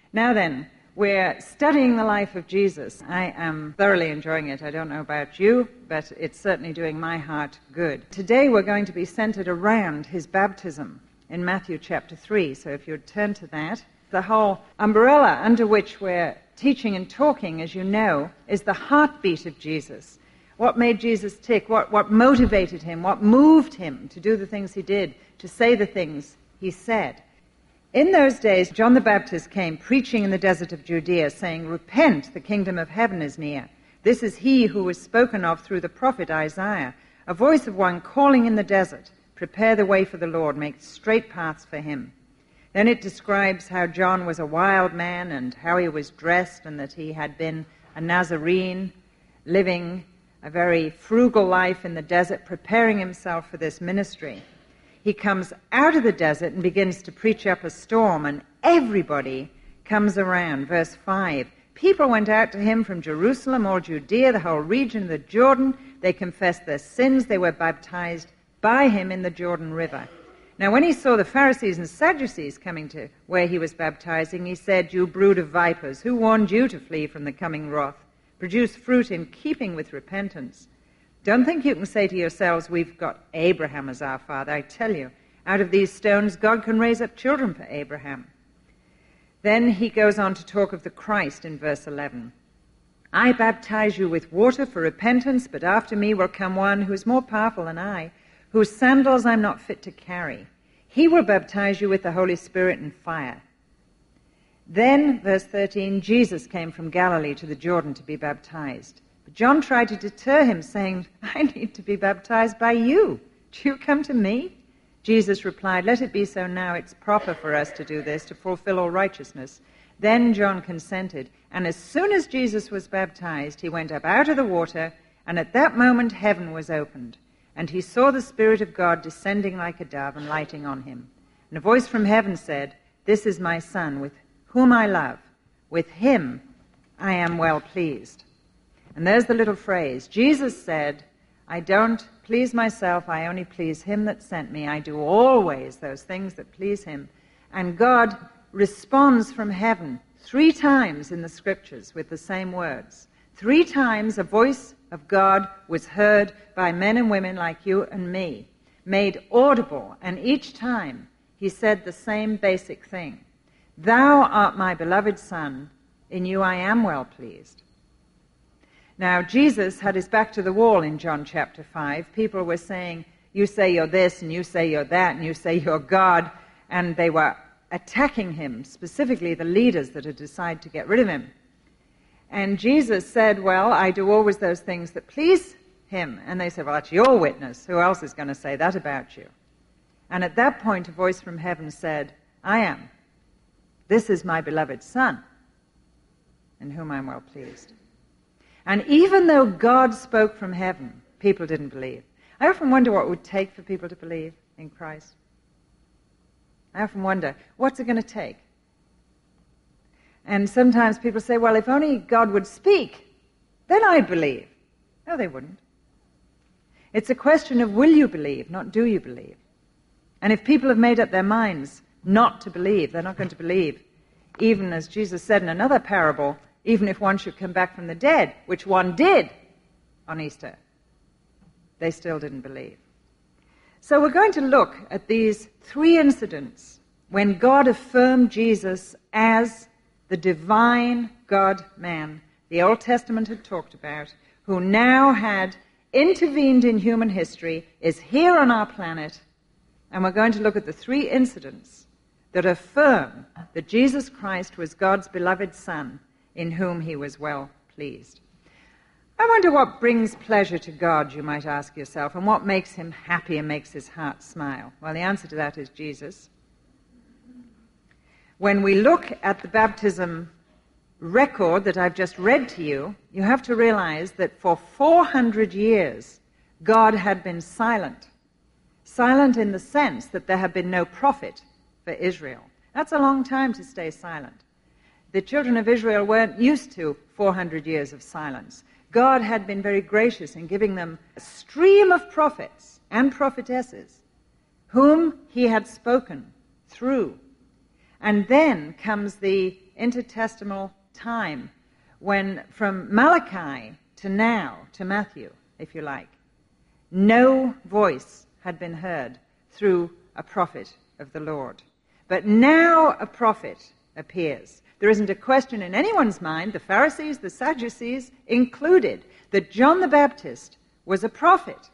Now then, we're studying the life of Jesus. I am thoroughly enjoying it. I don't know about you, but it's certainly doing my heart good. Today we're going to be centered around his baptism in Matthew chapter 3. So if you'd turn to that, the whole umbrella under which we're teaching and talking, as you know, is the heartbeat of Jesus. What made Jesus tick? What motivated him? What moved him to do the things he did, to say the things he said? In those days, John the Baptist came preaching in the desert of Judea, saying, "Repent, the kingdom of heaven is near. This is he who was spoken of through the prophet Isaiah, a voice of one calling in the desert, prepare the way for the Lord, make straight paths for him." Then it describes how John was a wild man and how he was dressed and that he had been a Nazarene, living a very frugal life in the desert, preparing himself for this ministry. He comes out of the desert and begins to preach up a storm, and everybody comes around. Verse 5, people went out to him from Jerusalem, all Judea, the whole region of the Jordan. They confessed their sins. They were baptized by him in the Jordan River. Now, when he saw the Pharisees and Sadducees coming to where he was baptizing, he said, "You brood of vipers, who warned you to flee from the coming wrath? Produce fruit in keeping with repentance. Don't think you can say to yourselves, 'We've got Abraham as our father.' I tell you, out of these stones God can raise up children for Abraham." Then he goes on to talk of the Christ in verse 11. "I baptize you with water for repentance, but after me will come one who is more powerful than I, whose sandals I'm not fit to carry. He will baptize you with the Holy Spirit and fire." Then, verse 13, Jesus came from Galilee to the Jordan to be baptized. But John tried to deter him, saying, "I need to be baptized by you. Do you come to me?" Jesus replied, "Let it be so now. It's proper for us to do this, to fulfill all righteousness." Then John consented, and as soon as Jesus was baptized, he went up out of the water, and at that moment heaven was opened, and he saw the Spirit of God descending like a dove and lighting on him. And a voice from heaven said, "This is my Son, with whom I love. With him I am well pleased." And there's the little phrase. Jesus said, "I don't please myself, I only please him that sent me. I do always those things that please him." And God responds from heaven 3 times in the scriptures with the same words. 3 times a voice of God was heard by men and women like you and me, made audible, and each time he said the same basic thing. "Thou art my beloved Son, in you I am well pleased." Now, Jesus had his back to the wall in John chapter 5. People were saying, "You say you're this, and you say you're that, and you say you're God," and they were attacking him, specifically the leaders that had decided to get rid of him. And Jesus said, "Well, I do always those things that please him." And they said, "Well, that's your witness. Who else is going to say that about you?" And at that point, a voice from heaven said, "I am. This is my beloved Son, in whom I'm well pleased." And even though God spoke from heaven, people didn't believe. I often wonder what it would take for people to believe in Christ. I often wonder, what's it going to take? And sometimes people say, "Well, if only God would speak, then I'd believe." No, they wouldn't. It's a question of will you believe, not do you believe. And if people have made up their minds not to believe, they're not going to believe. Even as Jesus said in another parable, even if one should come back from the dead, which one did on Easter, they still didn't believe. So we're going to look at these 3 incidents when God affirmed Jesus as the divine God-man the Old Testament had talked about, who now had intervened in human history, is here on our planet, and we're going to look at the 3 incidents that affirm that Jesus Christ was God's beloved Son, in whom he was well pleased. I wonder what brings pleasure to God, you might ask yourself, and what makes him happy and makes his heart smile. Well, the answer to that is Jesus. When we look at the baptism record that I've just read to you, you have to realize that for 400 years, God had been silent. Silent in the sense that there had been no prophet for Israel. That's a long time to stay silent. The children of Israel weren't used to 400 years of silence. God had been very gracious in giving them a stream of prophets and prophetesses whom he had spoken through. And then comes the intertestamental time when from Malachi to now, to Matthew, if you like, no voice had been heard through a prophet of the Lord. But now a prophet appears. There isn't a question in anyone's mind, the Pharisees, the Sadducees included, that John the Baptist was a prophet.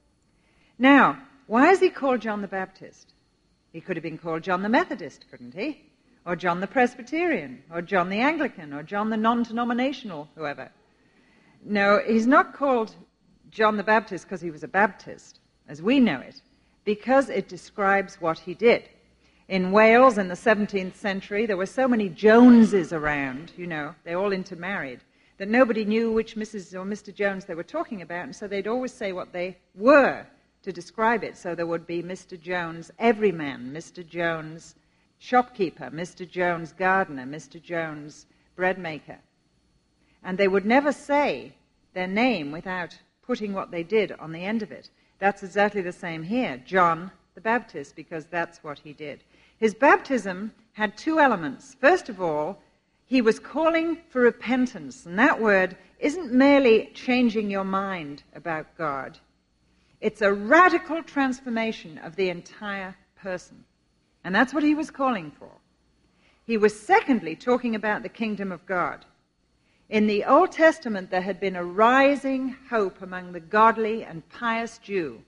Now, why is he called John the Baptist? He could have been called John the Methodist, couldn't he? Or John the Presbyterian, or John the Anglican, or John the non-denominational, whoever. No, he's not called John the Baptist because he was a Baptist, as we know it, because it describes what he did. In Wales in the 17th century, there were so many Joneses around, they all intermarried, that nobody knew which Mrs. or Mr. Jones they were talking about, and so they'd always say what they were to describe it. So there would be Mr. Jones everyman, Mr. Jones shopkeeper, Mr. Jones gardener, Mr. Jones bread maker. And they would never say their name without putting what they did on the end of it. That's exactly the same here, John the Baptist, because that's what he did. His baptism had two elements. First of all, he was calling for repentance, and that word isn't merely changing your mind about God. It's a radical transformation of the entire person, and that's what he was calling for. He was secondly talking about the kingdom of God. In the Old Testament, there had been a rising hope among the godly and pious Jew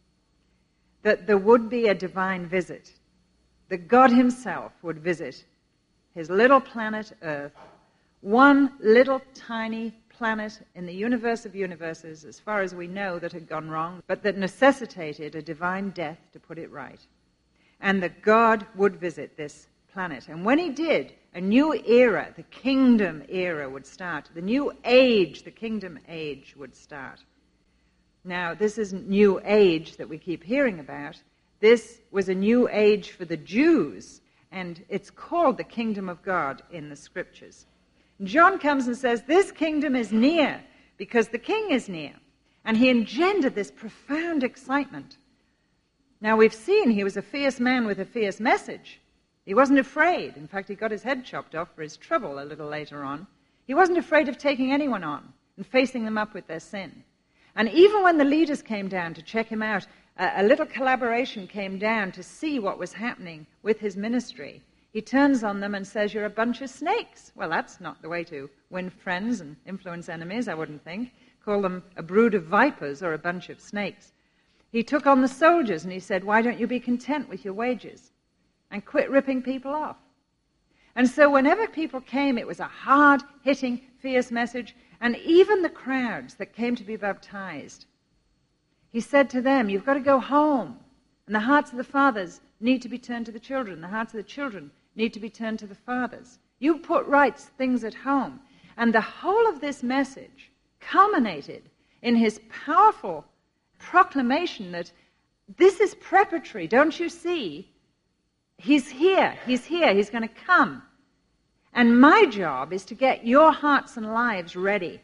that there would be a divine visit, that God himself would visit his little planet Earth, one little tiny planet in the universe of universes, as far as we know, that had gone wrong, but that necessitated a divine death to put it right. And that God would visit this planet. And when he did, a new era, the kingdom era, would start. The new age, the kingdom age, would start. Now, this isn't new age that we keep hearing about. This was a new age for the Jews, and it's called the kingdom of God in the scriptures. John comes and says, this kingdom is near because the king is near. And he engendered this profound excitement. Now, we've seen he was a fierce man with a fierce message. He wasn't afraid. In fact, he got his head chopped off for his trouble a little later on. He wasn't afraid of taking anyone on and facing them up with their sin. And even when the leaders came down to check him out, a little collaboration came down to see what was happening with his ministry. He turns on them and says, you're a bunch of snakes. Well, that's not the way to win friends and influence enemies, I wouldn't think. Call them a brood of vipers or a bunch of snakes. He took on the soldiers and he said, why don't you be content with your wages and quit ripping people off? And so whenever people came, it was a hard-hitting, fierce message. And even the crowds that came to be baptized, he said to them, you've got to go home. And the hearts of the fathers need to be turned to the children. The hearts of the children need to be turned to the fathers. You put right things at home. And the whole of this message culminated in his powerful proclamation that this is preparatory. Don't you see? He's here. He's here. He's going to come. And my job is to get your hearts and lives ready.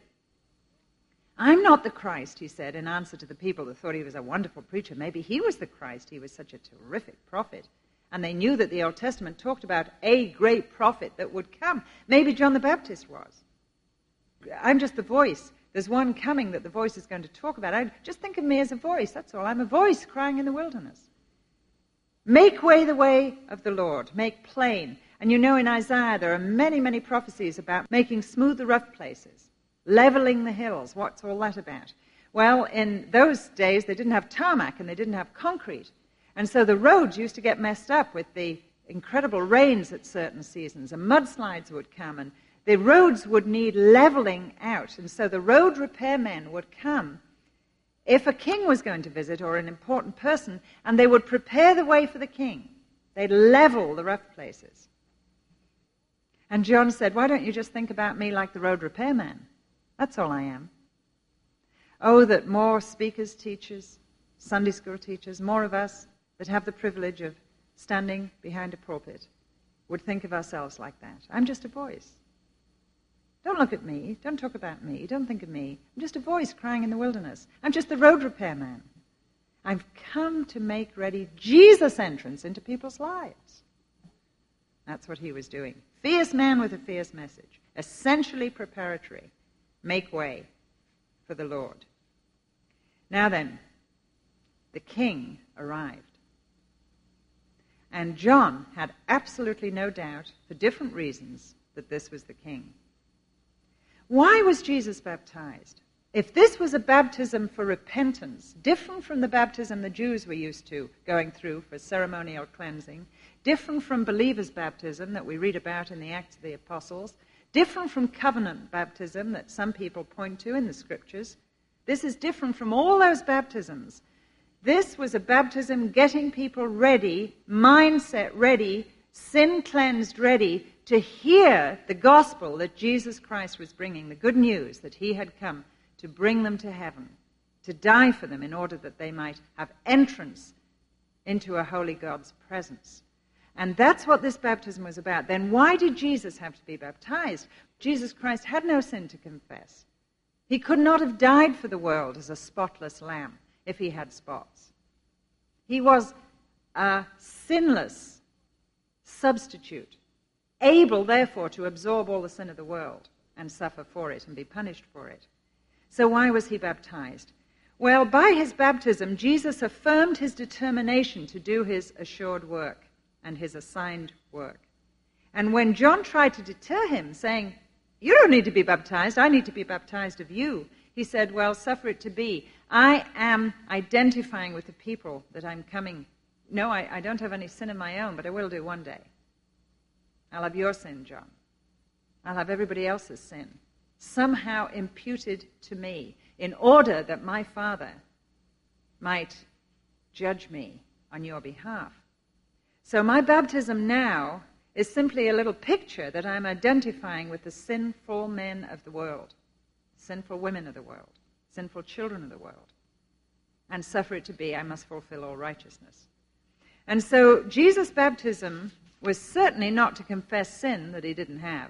I'm not the Christ, he said, in answer to the people that thought he was a wonderful preacher. Maybe he was the Christ. He was such a terrific prophet. And they knew that the Old Testament talked about a great prophet that would come. Maybe John the Baptist was. I'm just the voice. There's one coming that the voice is going to talk about. Just think of me as a voice, that's all. I'm a voice crying in the wilderness. Make way the way of the Lord. Make plain. And you know in Isaiah there are many, many prophecies about making smooth the rough places, leveling the hills. What's all that about? Well, in those days they didn't have tarmac and they didn't have concrete. And so the roads used to get messed up with the incredible rains at certain seasons, and mudslides would come, and the roads would need leveling out. And so the road repairmen would come if a king was going to visit or an important person, and they would prepare the way for the king. They'd level the rough places. And John said, why don't you just think about me like the road repairman? That's all I am. Oh, that more speakers, teachers, Sunday school teachers, more of us that have the privilege of standing behind a pulpit would think of ourselves like that. I'm just a voice. Don't look at me. Don't talk about me. Don't think of me. I'm just a voice crying in the wilderness. I'm just the road repairman. I've come to make ready Jesus' entrance into people's lives. That's what he was doing. Fierce man with a fierce message, essentially preparatory. Make way for the Lord. Now then, the king arrived. And John had absolutely no doubt, for different reasons, that this was the king. Why was Jesus baptized? If this was a baptism for repentance, different from the baptism the Jews were used to going through for ceremonial cleansing, different from believers' baptism that we read about in the Acts of the Apostles, different from covenant baptism that some people point to in the Scriptures, this is different from all those baptisms. This was a baptism getting people ready, mindset ready, sin cleansed ready, to hear the gospel that Jesus Christ was bringing, the good news that he had come to bring them to heaven, to die for them in order that they might have entrance into a holy God's presence. And that's what this baptism was about. Then why did Jesus have to be baptized? Jesus Christ had no sin to confess. He could not have died for the world as a spotless lamb if he had spots. He was a sinless substitute, able, therefore, to absorb all the sin of the world and suffer for it and be punished for it. So why was he baptized? Well, by his baptism, Jesus affirmed his determination to do his assured work and his assigned work. And when John tried to deter him, saying, "You don't need to be baptized, I need to be baptized of you," he said, "Well, suffer it to be. I am identifying with the people that I'm coming. No, I don't have any sin of my own, but I will do one day. I'll have your sin, John. I'll have everybody else's sin somehow imputed to me in order that my Father might judge me on your behalf." So my baptism now is simply a little picture that I'm identifying with the sinful men of the world, sinful women of the world, sinful children of the world. And suffer it to be, I must fulfill all righteousness. And so Jesus' baptism was certainly not to confess sin that he didn't have,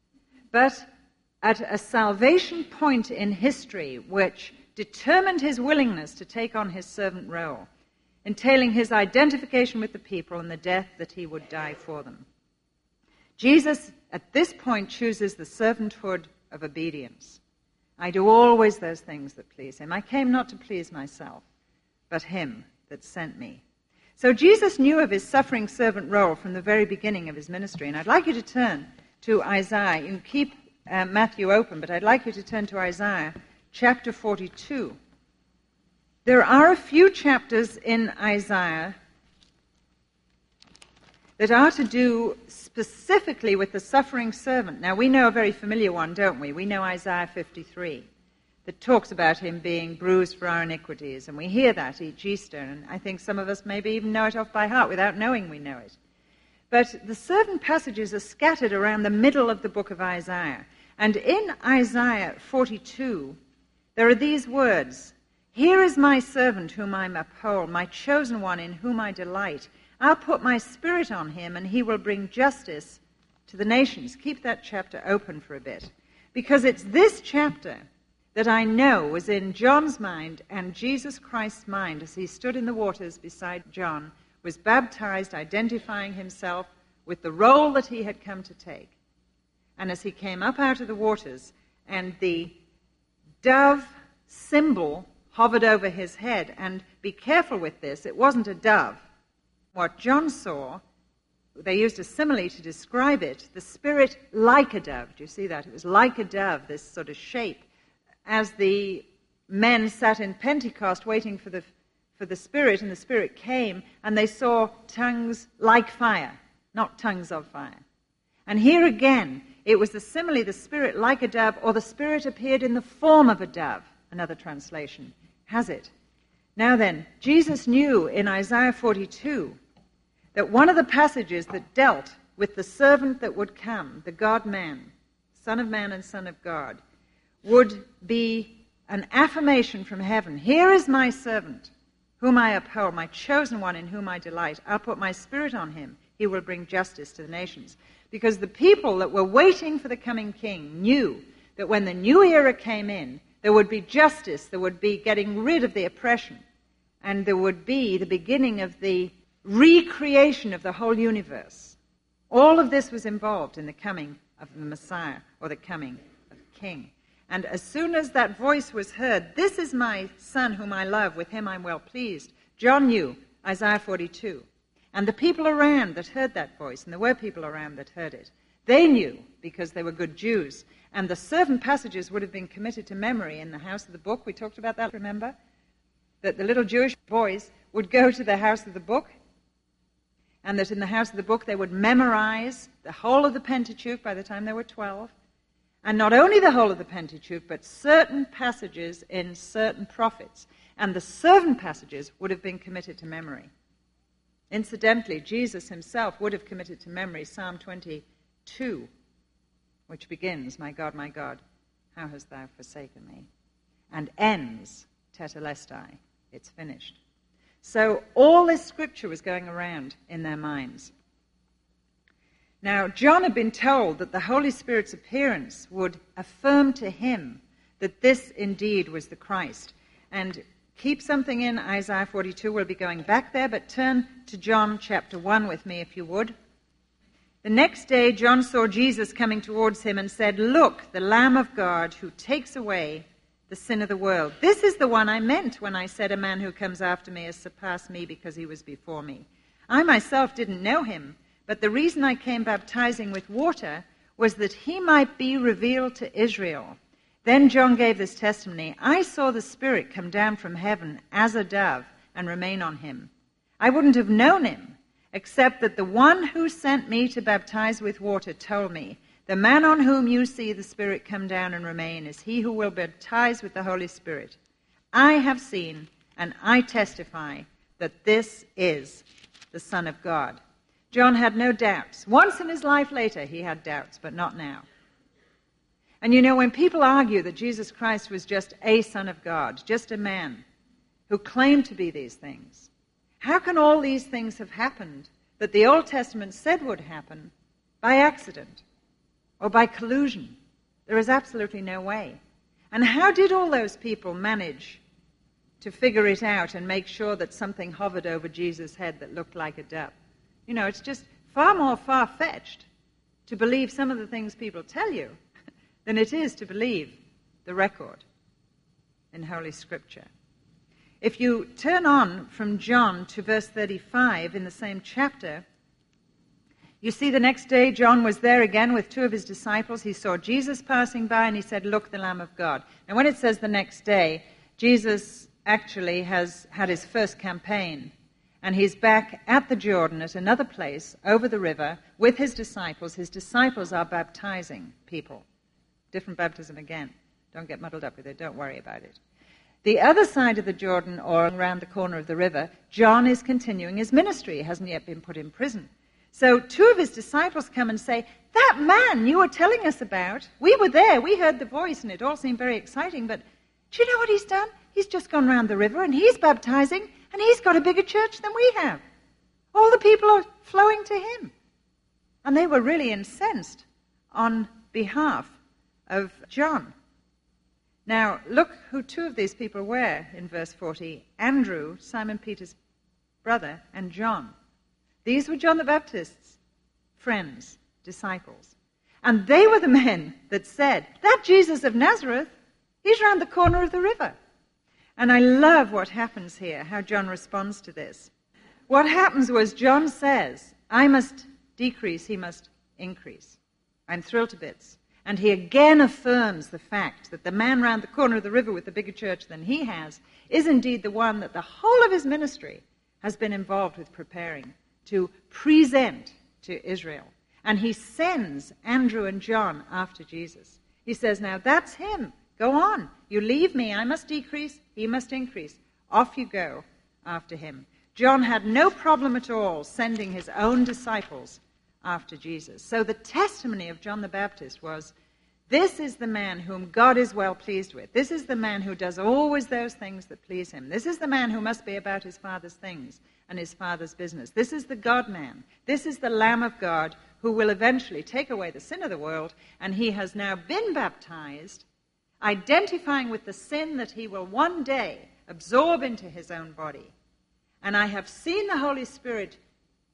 but at a salvation point in history which determined his willingness to take on his servant role, entailing his identification with the people and the death that he would die for them. Jesus, at this point, chooses the servanthood of obedience. I do always those things that please him. I came not to please myself, but him that sent me. So Jesus knew of his suffering servant role from the very beginning of his ministry. And I'd like you to turn to Isaiah. You can keep Matthew open, but I'd like you to turn to Isaiah chapter 42. There are a few chapters in Isaiah that are to do specifically with the suffering servant. Now, we know a very familiar one, don't we? We know Isaiah 53, that talks about him being bruised for our iniquities, and we hear that each Easter, and I think some of us maybe even know it off by heart without knowing we know it. But the servant passages are scattered around the middle of the book of Isaiah. And in Isaiah 42, there are these words, "Here is my servant whom I uphold, my chosen one in whom I delight. I'll put my spirit on him, and he will bring justice to the nations." Keep that chapter open for a bit, because it's this chapter that I know was in John's mind and Jesus Christ's mind as he stood in the waters beside John, was baptized, identifying himself with the role that he had come to take. And as he came up out of the waters, and the dove symbol hovered over his head, and be careful with this, it wasn't a dove. What John saw, they used a simile to describe it, the spirit like a dove. Do you see that? It was like a dove, this sort of shape. As the men sat in Pentecost waiting for the Spirit, and the Spirit came, and they saw tongues like fire, not tongues of fire. And here again, it was the simile, the Spirit like a dove, or the Spirit appeared in the form of a dove. Another translation has it. Now then, Jesus knew in Isaiah 42 that one of the passages that dealt with the servant that would come, the God-man, Son of Man and Son of God, would be an affirmation from heaven. "Here is my servant, whom I uphold, my chosen one in whom I delight. I'll put my spirit on him. He will bring justice to the nations." Because the people that were waiting for the coming king knew that when the new era came in, there would be justice, there would be getting rid of the oppression, and there would be the beginning of the recreation of the whole universe. All of this was involved in the coming of the Messiah, or the coming of the King. And as soon as that voice was heard, "This is my Son whom I love, with him I'm well pleased," John knew Isaiah 42. And the people around that heard that voice, and there were people around that heard it, they knew because they were good Jews. And the servant passages would have been committed to memory in the house of the book. We talked about that, remember? That the little Jewish boys would go to the house of the book, and that in the house of the book they would memorize the whole of the Pentateuch by the time they were 12. And not only the whole of the Pentateuch, but certain passages in certain prophets. And the servant passages would have been committed to memory. Incidentally, Jesus himself would have committed to memory Psalm 22, which begins, my God, how hast thou forsaken me?" and ends, Tetelestai, it's finished. So all this scripture was going around in their minds. Now, John had been told that the Holy Spirit's appearance would affirm to him that this indeed was the Christ. And keep something in Isaiah 42. We'll be going back there, but turn to John chapter 1 with me, if you would. "The next day John saw Jesus coming towards him and said, 'Look, the Lamb of God who takes away the sin of the world. This is the one I meant when I said a man who comes after me has surpassed me because he was before me. I myself didn't know him, but the reason I came baptizing with water was that he might be revealed to Israel.' Then John gave this testimony, 'I saw the Spirit come down from heaven as a dove and remain on him. I wouldn't have known him, except that the one who sent me to baptize with water told me, the man on whom you see the Spirit come down and remain is he who will baptize with the Holy Spirit. I have seen and I testify that this is the Son of God.'" John had no doubts. Once in his life later he had doubts, but not now. And you know, when people argue that Jesus Christ was just a Son of God, just a man who claimed to be these things, how can all these things have happened that the Old Testament said would happen by accident or by collusion? There is absolutely no way. And how did all those people manage to figure it out and make sure that something hovered over Jesus' head that looked like a dove? You know, it's just far more far-fetched to believe some of the things people tell you than it is to believe the record in Holy Scripture. If you turn on from John to verse 35 in the same chapter, you see the next day John was there again with two of his disciples. He saw Jesus passing by and he said, "Look, the Lamb of God." And when it says the next day, Jesus actually has had his first campaign. And he's back at the Jordan at another place over the river with his disciples. His disciples are baptizing people. Different baptism again. Don't get muddled up with it. Don't worry about it. The other side of the Jordan, or around the corner of the river, John is continuing his ministry. He hasn't yet been put in prison. So two of his disciples come and say, "That man you were telling us about, we were there, we heard the voice, and it all seemed very exciting, but do you know what he's done? He's just gone round the river, and he's baptizing, and he's got a bigger church than we have. All the people are flowing to him." And they were really incensed on behalf of John. Now, look who two of these people were in verse 40. Andrew, Simon Peter's brother, and John. These were John the Baptist's friends, disciples. And they were the men that said, "That Jesus of Nazareth, he's round the corner of the river." And I love what happens here, how John responds to this. What happens was John says, "I must decrease, he must increase." I'm thrilled to bits. And he again affirms the fact that the man round the corner of the river with the bigger church than he has is indeed the one that the whole of his ministry has been involved with preparing to present to Israel. And he sends Andrew and John after Jesus. He says, "Now that's him. Go on. You leave me. I must decrease. He must increase. Off you go after him." John had no problem at all sending his own disciples after Jesus. So the testimony of John the Baptist was, this is the man whom God is well pleased with. This is the man who does always those things that please him. This is the man who must be about his Father's things and his Father's business. This is the God-man. This is the Lamb of God who will eventually take away the sin of the world, and he has now been baptized, identifying with the sin that he will one day absorb into his own body. And I have seen the Holy Spirit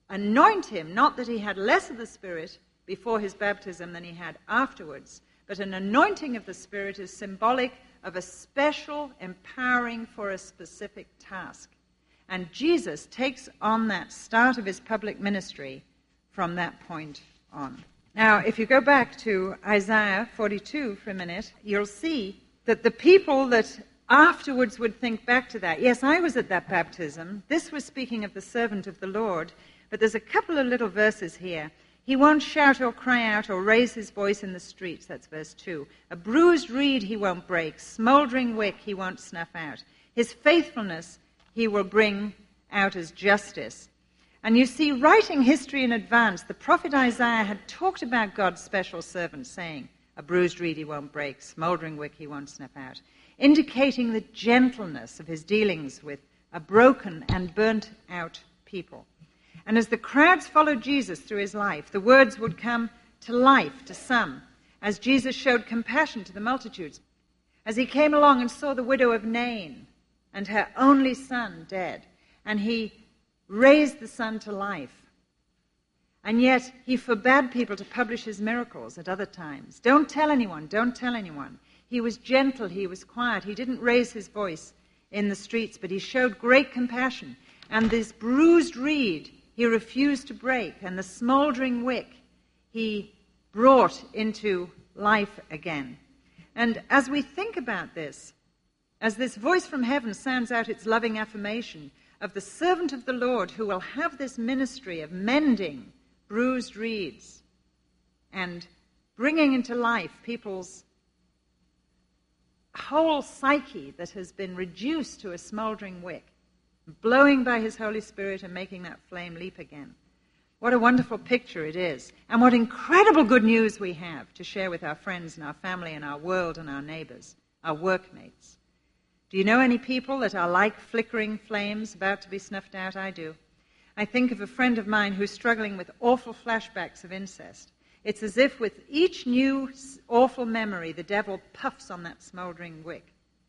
anoint him, not that he had less of the Spirit before his baptism than he had afterwards, but an anointing of the Spirit is symbolic of a special empowering for a specific task. And Jesus takes on that start of his public ministry from that point on. Now, if you go back to Isaiah 42 for a minute, you'll see that the people that afterwards would think back to that, yes, I was at that baptism. This was speaking of the servant of the Lord. But there's a couple of little verses here. He won't shout or cry out or raise his voice in the streets. That's verse 2. A bruised reed he won't break. Smoldering wick he won't snuff out. His faithfulness he will bring out as justice. And you see, writing history in advance, the prophet Isaiah had talked about God's special servant, saying, a bruised reed he won't break. Smoldering wick he won't snuff out. Indicating the gentleness of his dealings with a broken and burnt out people. And as the crowds followed Jesus through his life, the words would come to life to some, as Jesus showed compassion to the multitudes. As he came along and saw the widow of Nain and her only son dead, and he raised the son to life. And yet he forbade people to publish his miracles at other times. Don't tell anyone, don't tell anyone. He was gentle, he was quiet. He didn't raise his voice in the streets, but he showed great compassion. And this bruised reed he refused to break, and the smoldering wick he brought into life again. And as we think about this, as this voice from heaven sounds out its loving affirmation of the servant of the Lord who will have this ministry of mending bruised reeds and bringing into life people's whole psyche that has been reduced to a smoldering wick, blowing by his Holy Spirit and making that flame leap again. What a wonderful picture it is. And what incredible good news we have to share with our friends and our family and our world and our neighbors, our workmates. Do you know any people that are like flickering flames about to be snuffed out? I do. I think of a friend of mine who's struggling with awful flashbacks of incest. It's as if with each new awful memory, the devil puffs on that smoldering wick,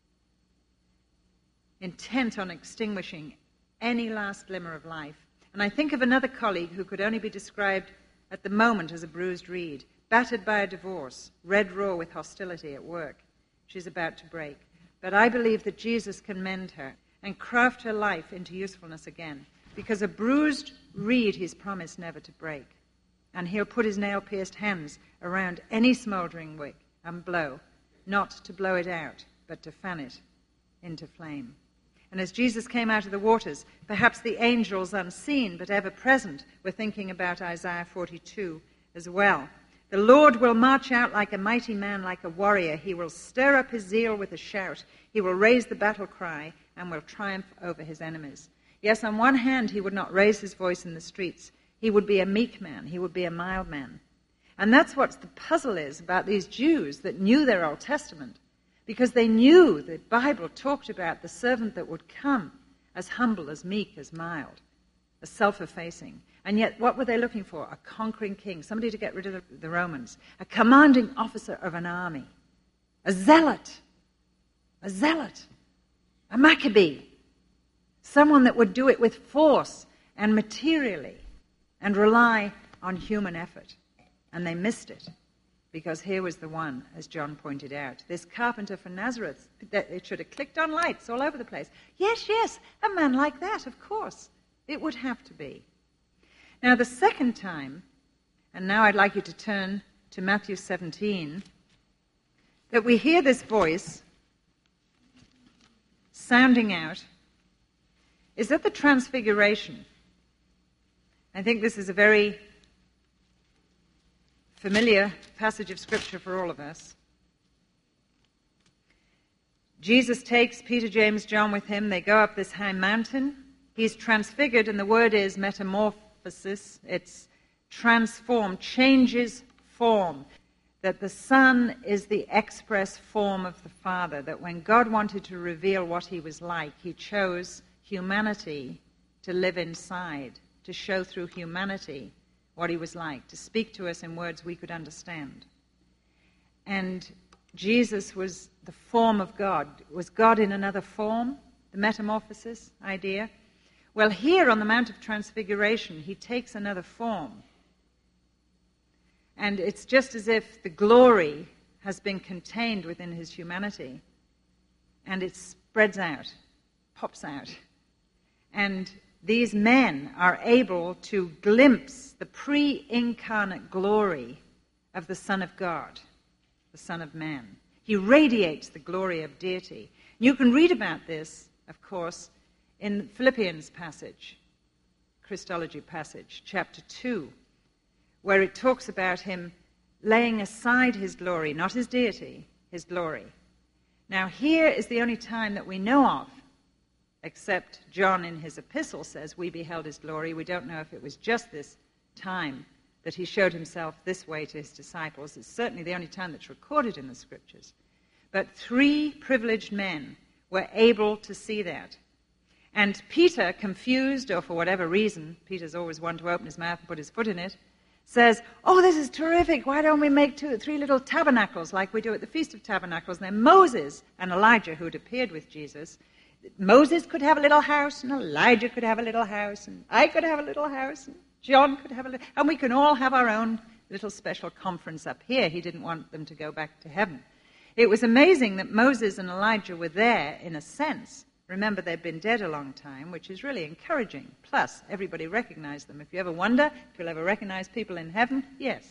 intent on extinguishing any last glimmer of life. And I think of another colleague who could only be described at the moment as a bruised reed, battered by a divorce, red raw with hostility at work. She's about to break. But I believe that Jesus can mend her and craft her life into usefulness again, because a bruised reed he's promised never to break. And he'll put his nail-pierced hands around any smoldering wick and blow, not to blow it out, but to fan it into flame. And as Jesus came out of the waters, perhaps the angels, unseen but ever present, were thinking about Isaiah 42 as well. The Lord will march out like a mighty man, like a warrior. He will stir up his zeal with a shout. He will raise the battle cry and will triumph over his enemies. Yes, on one hand, he would not raise his voice in the streets. He would be a meek man. He would be a mild man. And that's what the puzzle is about these Jews that knew their Old Testament, because they knew the Bible talked about the servant that would come as humble, as meek, as mild, as self-effacing. And yet, what were they looking for? A conquering king, somebody to get rid of the Romans, a commanding officer of an army, a zealot, a Maccabee, someone that would do it with force and materially and rely on human effort. And they missed it, because here was the one, as John pointed out, this carpenter from Nazareth, that it should have clicked on lights all over the place. Yes, a man like that, of course. It would have to be. Now, the second time, and now I'd like you to turn to Matthew 17, that we hear this voice sounding out, is at the Transfiguration. I think this is a very familiar passage of Scripture for all of us. Jesus takes Peter, James, John with him. They go up this high mountain. He's transfigured, and the word is metamorphosis. It's transformed, changes form. That the Son is the express form of the Father. That when God wanted to reveal what he was like, he chose humanity to live inside, to show through humanity what he was like, to speak to us in words we could understand. And Jesus was the form of God. Was God in another form? The metamorphosis idea. Well, here on the Mount of Transfiguration, he takes another form. And it's just as if the glory has been contained within his humanity, and it spreads out, pops out. And these men are able to glimpse the pre-incarnate glory of the Son of God, the Son of Man. He radiates the glory of deity. You can read about this, of course, in Philippians passage, Christology passage, chapter 2, where it talks about him laying aside his glory, not his deity, his glory. Now, here is the only time that we know of, except John in his epistle says, we beheld his glory. We don't know if it was just this time that he showed himself this way to his disciples. It's certainly the only time that's recorded in the scriptures. But 3 privileged men were able to see that. And Peter, confused, or for whatever reason, Peter's always one to open his mouth and put his foot in it, says, oh, this is terrific. Why don't we make 2 or 3 little tabernacles like we do at the Feast of Tabernacles? And then Moses and Elijah, who had appeared with Jesus, Moses could have a little house, and Elijah could have a little house, and I could have a little house, and John could have a little, and we can all have our own little special conference up here. He didn't want them to go back to heaven. It was amazing that Moses and Elijah were there in a sense. Remember, they'd been dead a long time, which is really encouraging. Plus, everybody recognized them. If you ever wonder if you'll ever recognize people in heaven, yes.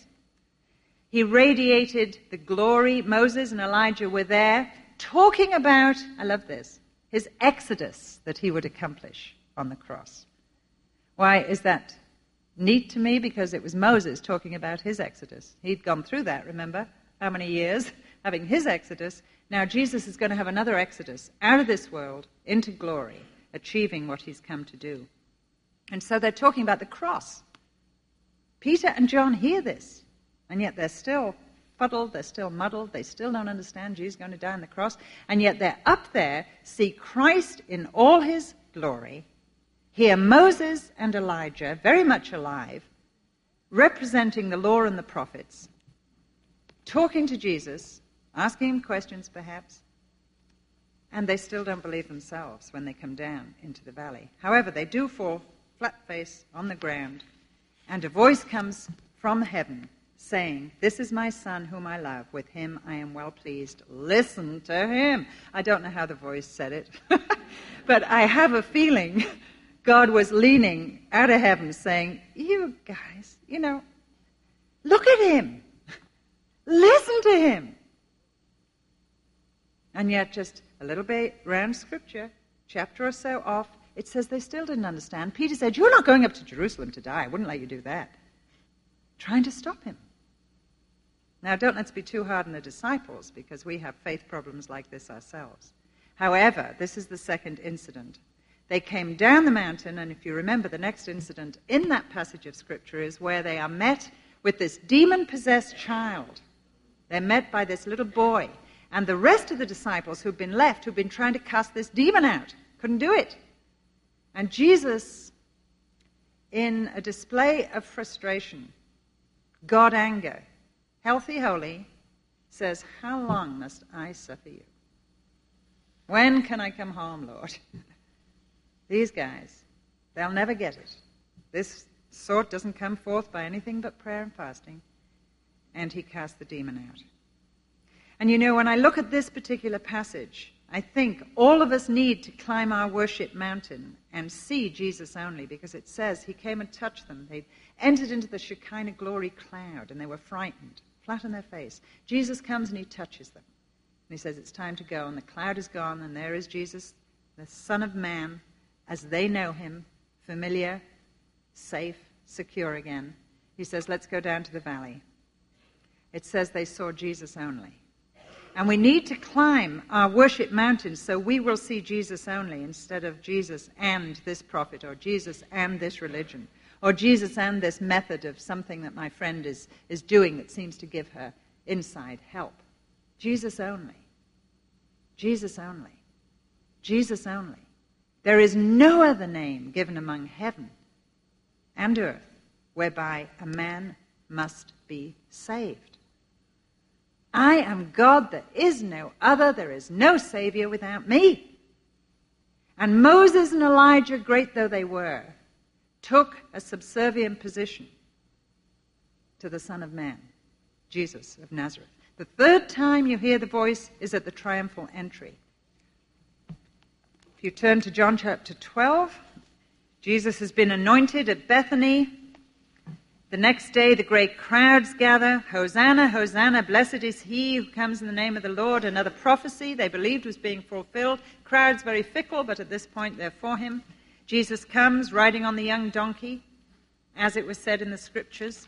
He radiated the glory. Moses and Elijah were there talking about, I love this, his exodus that he would accomplish on the cross. Why is that neat to me? Because it was Moses talking about his exodus. He'd gone through that, remember? How many years? Having his exodus. Now Jesus is going to have another exodus out of this world into glory, achieving what he's come to do. And so they're talking about the cross. Peter and John hear this, and yet they're still fuddled, they're still muddled, they still don't understand Jesus going to die on the cross, and yet they're up there, see Christ in all his glory, hear Moses and Elijah, very much alive, representing the law and the prophets, talking to Jesus, asking him questions perhaps, and they still don't believe themselves when they come down into the valley. However, they do fall flat face on the ground, and a voice comes from heaven saying, this is my son whom I love. With him I am well pleased. Listen to him. I don't know how the voice said it, but I have a feeling God was leaning out of heaven saying, you guys, look at him. Listen to him. And yet just a little bit around Scripture, chapter or so off, it says they still didn't understand. Peter said, you're not going up to Jerusalem to die. I wouldn't let you do that. Trying to stop him. Now, don't let's be too hard on the disciples, because we have faith problems like this ourselves. However, this is the second incident. They came down the mountain, and if you remember, the next incident in that passage of Scripture is where they are met with this demon-possessed child. They're met by this little boy. And the rest of the disciples who've been left, who've been trying to cast this demon out, couldn't do it. And Jesus, in a display of frustration, God anger, healthy, holy, says, how long must I suffer you? When can I come home, Lord? These guys, they'll never get it. This sort doesn't come forth by anything but prayer and fasting. And he cast the demon out. And when I look at this particular passage, I think all of us need to climb our worship mountain and see Jesus only, because it says he came and touched them. They entered into the Shekinah glory cloud, and they were frightened, flat on their face. Jesus comes and he touches them. And he says, it's time to go. And the cloud is gone, and there is Jesus, the Son of Man, as they know him, familiar, safe, secure again. He says, let's go down to the valley. It says they saw Jesus only. And we need to climb our worship mountain so we will see Jesus only, instead of Jesus and this prophet, or Jesus and this religion, or Jesus and this method of something that my friend is doing that seems to give her inside help. Jesus only. Jesus only. Jesus only. There is no other name given among heaven and earth whereby a man must be saved. I am God, there is no other, there is no Savior without me. And Moses and Elijah, great though they were, took a subservient position to the Son of Man, Jesus of Nazareth. The third time you hear the voice is at the triumphal entry. If you turn to John chapter 12, Jesus has been anointed at Bethany. The next day the great crowds gather. Hosanna, Hosanna, blessed is he who comes in the name of the Lord. Another prophecy they believed was being fulfilled. Crowds very fickle, but at this point they're for him. Jesus comes riding on the young donkey, as it was said in the scriptures.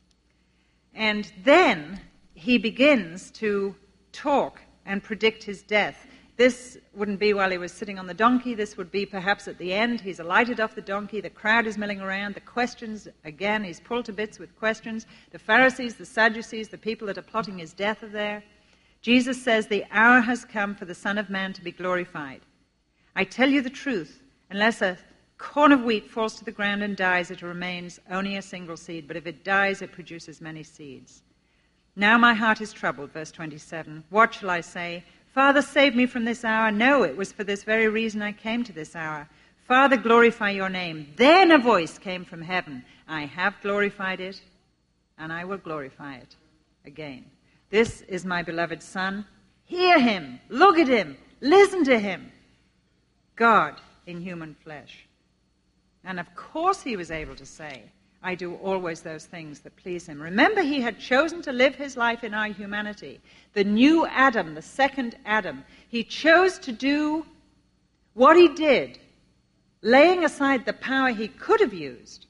And then he begins to talk and predict his death. This wouldn't be while he was sitting on the donkey. This would be perhaps at the end. He's alighted off the donkey. The crowd is milling around. The questions, again, he's pulled to bits with questions. The Pharisees, the Sadducees, the people that are plotting his death are there. Jesus says, the hour has come for the Son of Man to be glorified. I tell you the truth, unless a corn of wheat falls to the ground and dies, it remains only a single seed. But if it dies, it produces many seeds. Now my heart is troubled, verse 27. What shall I say? Father, save me from this hour. No, it was for this very reason I came to this hour. Father, glorify your name. Then a voice came from heaven. I have glorified it, and I will glorify it again. This is my beloved Son. Hear him. Look at him. Listen to him. God in human flesh. And of course he was able to say, I do always those things that please him. Remember, he had chosen to live his life in our humanity. The new Adam, the second Adam. He chose to do what he did, laying aside the power he could have used.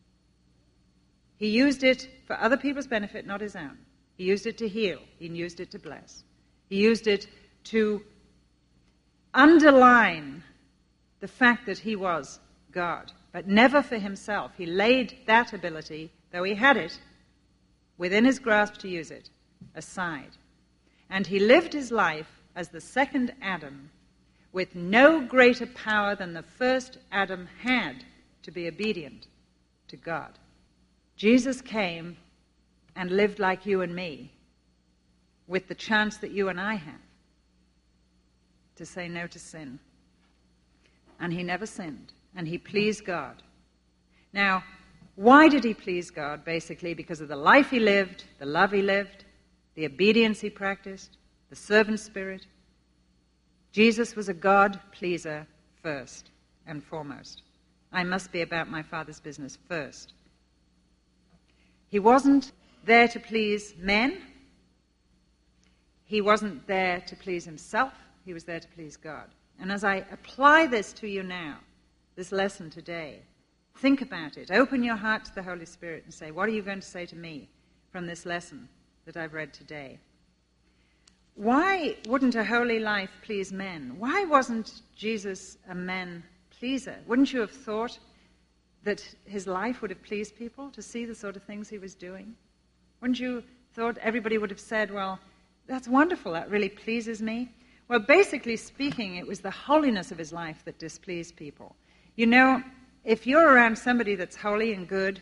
He used it for other people's benefit, not his own. He used it to heal. He used it to bless. He used it to underline the fact that he was God, but never for himself. He laid that ability, though he had it, within his grasp to use it, aside. And he lived his life as the second Adam with no greater power than the first Adam had to be obedient to God. Jesus came and lived like you and me with the chance that you and I have to say no to sin. And he never sinned. And he pleased God. Now, why did he please God? Basically, because of the life he lived, the love he lived, the obedience he practiced, the servant spirit. Jesus was a God-pleaser first and foremost. I must be about my Father's business first. He wasn't there to please men. He wasn't there to please himself. He was there to please God. And as I apply this to you now, this lesson today, think about it. Open your heart to the Holy Spirit and say, what are you going to say to me from this lesson that I've read today? Why wouldn't a holy life please men? Why wasn't Jesus a man pleaser? Wouldn't you have thought that his life would have pleased people to see the sort of things he was doing? Wouldn't you have thought everybody would have said, well, that's wonderful, that really pleases me? Well, basically speaking, it was the holiness of his life that displeased people. You know, if you're around somebody that's holy and good,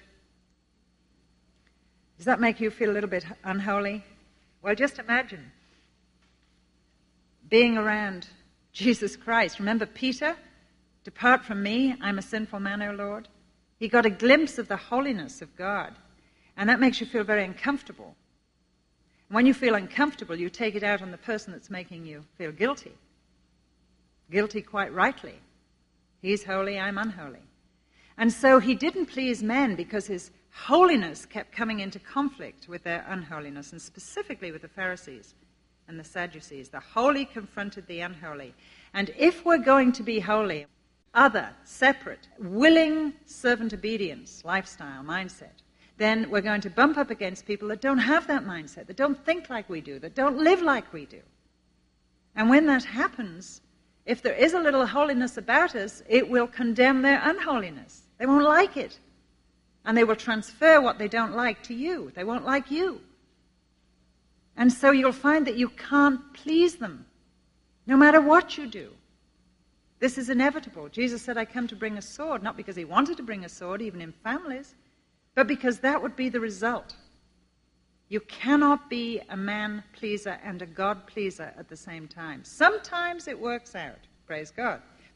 does that make you feel a little bit unholy? Well, just imagine being around Jesus Christ. Remember Peter? Depart from me, I'm a sinful man, O Lord. He got a glimpse of the holiness of God, and that makes you feel very uncomfortable. When you feel uncomfortable, you take it out on the person that's making you feel guilty. Guilty quite rightly. He's holy, I'm unholy. And so he didn't please men because his holiness kept coming into conflict with their unholiness, and specifically with the Pharisees and the Sadducees. The holy confronted the unholy. And if we're going to be holy, other, separate, willing servant obedience, lifestyle, mindset, then we're going to bump up against people that don't have that mindset, that don't think like we do, that don't live like we do. And when that happens, if there is a little holiness about us, it will condemn their unholiness. They won't like it. And they will transfer what they don't like to you. They won't like you. And so you'll find that you can't please them, no matter what you do. This is inevitable. Jesus said, I come to bring a sword, not because he wanted to bring a sword, even in families, but because that would be the result. You cannot be a man-pleaser and a God-pleaser at the same time. Sometimes it works out, praise God.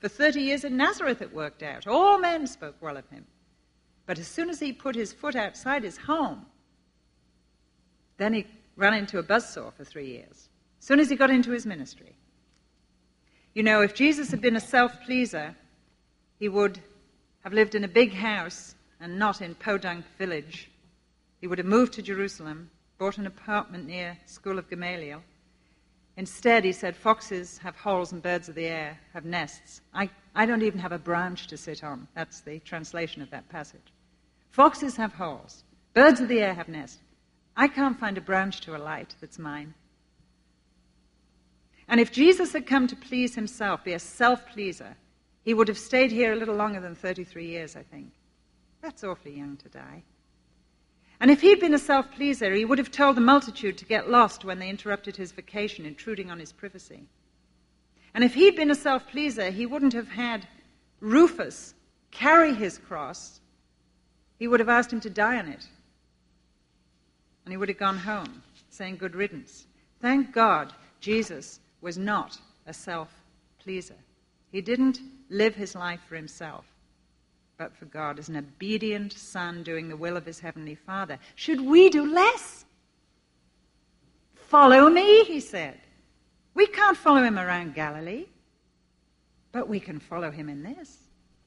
For 30 years in Nazareth it worked out. All men spoke well of him. But as soon as he put his foot outside his home, then he ran into a buzzsaw for 3 years. As soon as he got into his ministry. You know, if Jesus had been a self-pleaser, he would have lived in a big house and not in Podunk Village. He would have moved to Jerusalem, bought an apartment near School of Gamaliel. Instead, he said, foxes have holes and birds of the air have nests. I don't even have a branch to sit on. That's the translation of that passage. Foxes have holes. Birds of the air have nests. I can't find a branch to alight that's mine. And if Jesus had come to please himself, be a self-pleaser, he would have stayed here a little longer than 33 years, I think. That's awfully young to die. And if he'd been a self-pleaser, he would have told the multitude to get lost when they interrupted his vacation, intruding on his privacy. And if he'd been a self-pleaser, he wouldn't have had Rufus carry his cross. He would have asked him to die on it. And he would have gone home, saying good riddance. Thank God Jesus was not a self-pleaser. He didn't live his life for himself, but for God, as an obedient son doing the will of his heavenly Father. Should we do less? Follow me, he said. We can't follow him around Galilee, but we can follow him in this.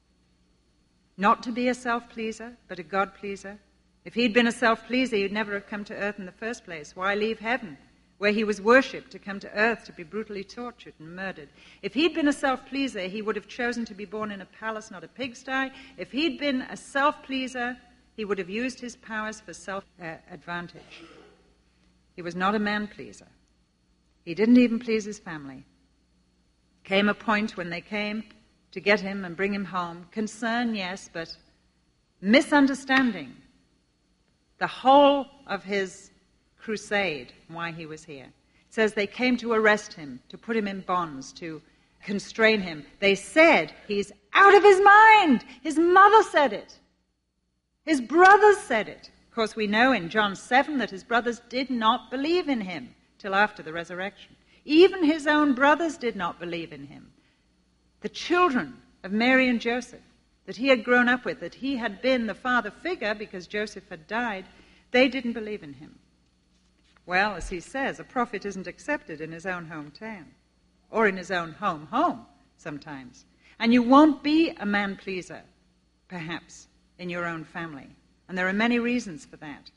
Not to be a self-pleaser, but a God-pleaser. If he'd been a self-pleaser, he'd never have come to earth in the first place. Why leave heaven, where he was worshipped, to come to earth to be brutally tortured and murdered? If he'd been a self-pleaser, he would have chosen to be born in a palace, not a pigsty. If he'd been a self-pleaser, he would have used his powers for self-advantage. He was not a man-pleaser. He didn't even please his family. Came a point when they came to get him and bring him home. Concern, yes, but misunderstanding the whole of his crusade, why he was here. It says they came to arrest him, to put him in bonds, to constrain him. They said he's out of his mind. His mother said it. His brothers said it. Of course, we know in John 7 that his brothers did not believe in him till after the resurrection. Even his own brothers did not believe in him. The children of Mary and Joseph that he had grown up with, that he had been the father figure because Joseph had died, they didn't believe in him. Well, as he says, a prophet isn't accepted in his own hometown or in his own home sometimes. And you won't be a man-pleaser, perhaps, in your own family. And there are many reasons for that.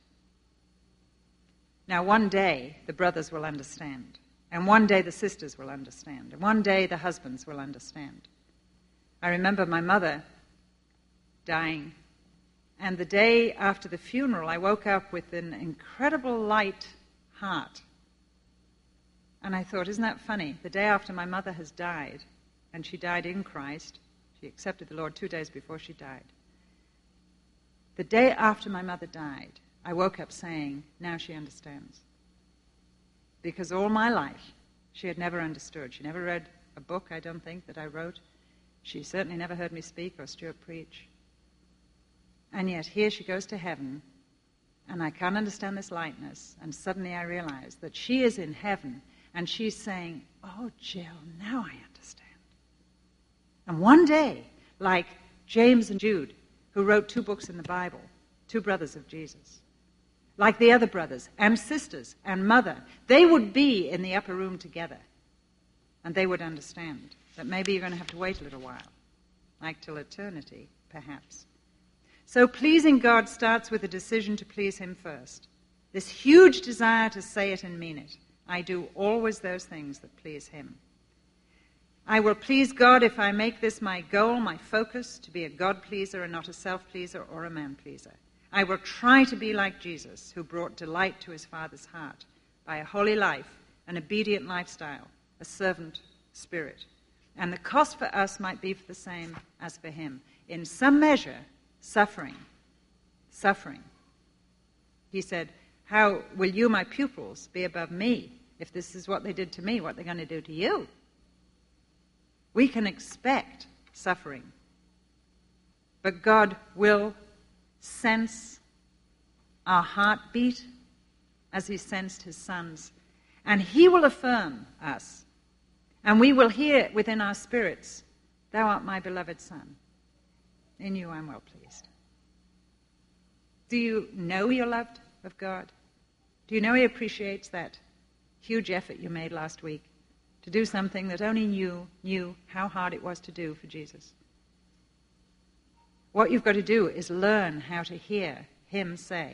Now, one day, the brothers will understand. And one day, the sisters will understand. And one day, the husbands will understand. I remember my mother dying. And the day after the funeral, I woke up with an incredible light heart. And I thought, isn't that funny? The day after my mother has died, and she died in Christ, she accepted the Lord 2 days before she died. The day after my mother died, I woke up saying, now she understands. Because all my life, she had never understood. She never read a book, I don't think, that I wrote. She certainly never heard me speak or Stuart preach. And yet here she goes to heaven, and I can't understand this lightness, and suddenly I realize that she is in heaven, and she's saying, oh, Jill, now I understand. And one day, like James and Jude, who wrote 2 books in the Bible, 2 brothers of Jesus, like the other brothers and sisters and mother, they would be in the upper room together, and they would understand that maybe you're going to have to wait a little while, like till eternity, perhaps. So pleasing God starts with a decision to please him first. This huge desire to say it and mean it. I do always those things that please him. I will please God if I make this my goal, my focus, to be a God-pleaser and not a self-pleaser or a man-pleaser. I will try to be like Jesus, who brought delight to his Father's heart by a holy life, an obedient lifestyle, a servant spirit. And the cost for us might be for the same as for him. In some measure, suffering. He said, how will you, my pupils, be above me? If this is what they did to me, what they're going to do to you? We can expect suffering. But God will sense our heartbeat as he sensed his sons. And he will affirm us. And we will hear within our spirits Thou art my beloved Son. In you I'm well pleased. Do you know you're loved of God? Do you know he appreciates that huge effort you made last week to do something that only you knew how hard it was to do for Jesus? What you've got to do is learn how to hear him say,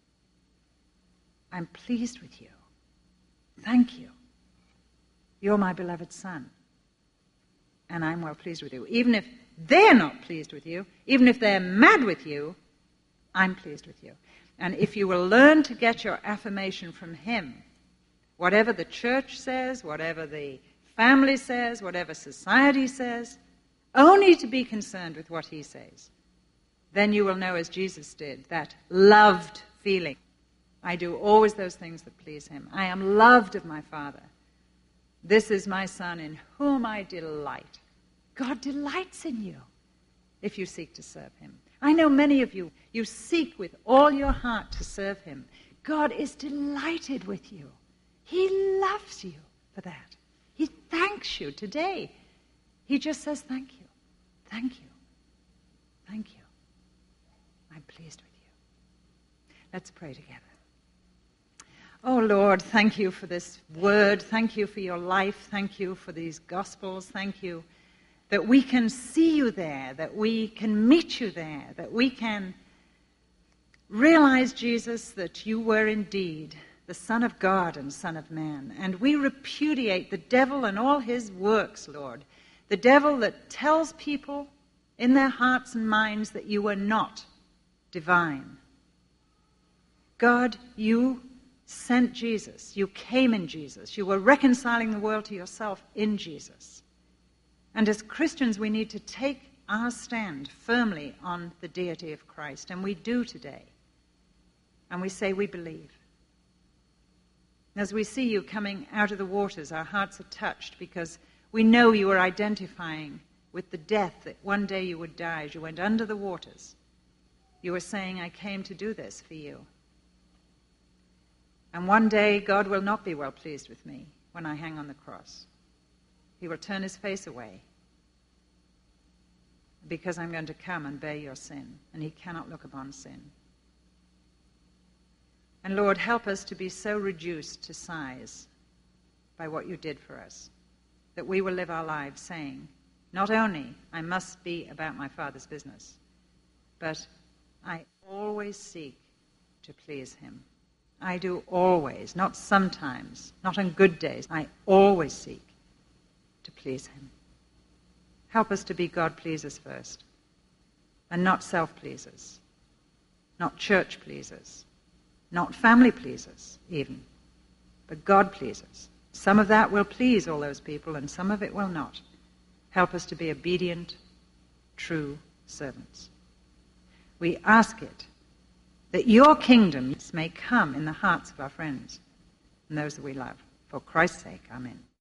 I'm pleased with you. Thank you. You're my beloved Son. And I'm well pleased with you. Even if they're not pleased with you, even if they're mad with you, I'm pleased with you. And if you will learn to get your affirmation from him, whatever the church says, whatever the family says, whatever society says, only to be concerned with what he says, then you will know, as Jesus did, that loved feeling. I do always those things that please him. I am loved of my Father. This is my Son in whom I delight. God delights in you if you seek to serve him. I know many of you, you seek with all your heart to serve him. God is delighted with you. He loves you for that. He thanks you today. He just says, thank you, thank you, thank you. I'm pleased with you. Let's pray together. Oh, Lord, thank you for this word. Thank you for your life. Thank you for these Gospels. Thank you that we can see you there, that we can meet you there, that we can realize, Jesus, that you were indeed the Son of God and Son of Man. And we repudiate the devil and all his works, Lord. The devil that tells people in their hearts and minds that you are not divine. God, you sent Jesus. You came in Jesus. You were reconciling the world to yourself in Jesus. And as Christians, we need to take our stand firmly on the deity of Christ. And we do today. And we say we believe. As we see you coming out of the waters, our hearts are touched because we know you are identifying with the death that one day you would die as you went under the waters. You were saying, I came to do this for you. And one day God will not be well pleased with me when I hang on the cross. He will turn his face away because I'm going to come and bear your sin, and he cannot look upon sin. And Lord, help us to be so reduced to size by what you did for us, that we will live our lives saying, not only I must be about my Father's business, but I always seek to please him. I do always, not sometimes, not on good days. I always seek to please him. Help us to be God-pleasers first, and not self-pleasers, not church-pleasers, not family-pleasers even, but God-pleasers. Some of that will please all those people, and some of it will not. Help us to be obedient, true servants. We ask it, that your kingdom may come in the hearts of our friends and those that we love. For Christ's sake, amen.